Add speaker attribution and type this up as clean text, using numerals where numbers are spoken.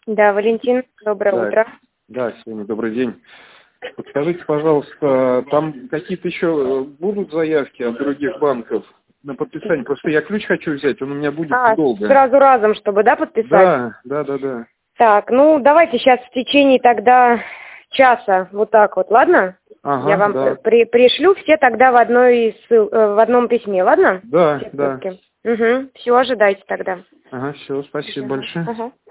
Speaker 1: Да, Валентин, доброе
Speaker 2: Да,
Speaker 1: утро.
Speaker 2: да, Сеня, добрый день. Подскажите, пожалуйста, там какие-то еще будут заявки от других банков на подписание? Просто я ключ хочу взять, он у меня будет долго.
Speaker 1: Сразу разом, чтобы, да, подписать?
Speaker 2: Да.
Speaker 1: Так, ну, давайте сейчас в течение тогда часа, вот так вот, ладно?
Speaker 2: Ага,
Speaker 1: Я вам
Speaker 2: да.
Speaker 1: пришлю все тогда в одном письме, ладно?
Speaker 2: Да,
Speaker 1: Все
Speaker 2: да.
Speaker 1: ссылки. Угу, все, ожидайте тогда.
Speaker 2: Ага, все, спасибо большое.
Speaker 1: Ага.